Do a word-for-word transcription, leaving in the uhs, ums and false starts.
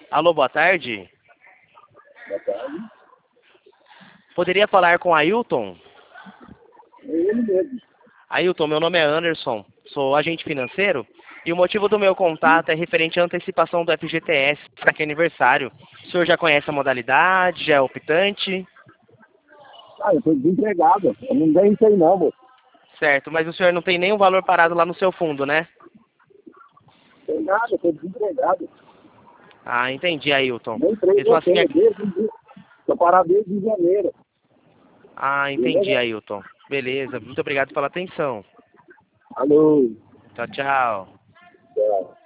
Alô, boa tarde. Boa tarde. Poderia falar com Ailton? É ele mesmo. Ailton, meu nome é Anderson, sou agente financeiro e o motivo do meu contato é referente à antecipação do F G T S para que é aniversário. O senhor já conhece a modalidade, já é optante? Ah, eu tô desempregado. Eu não ganho isso aí não, moço. Certo, mas o senhor não tem nenhum valor parado lá no seu fundo, né? Não tem nada, eu tô desempregado. Ah, entendi, Ailton. Nem emprego Mesmo eu assim, é... tenho, desde... Tô parado desde janeiro. Ah, entendi, Beleza? Ailton. Beleza, muito obrigado pela atenção. Alô. Tchau, tchau. Tchau.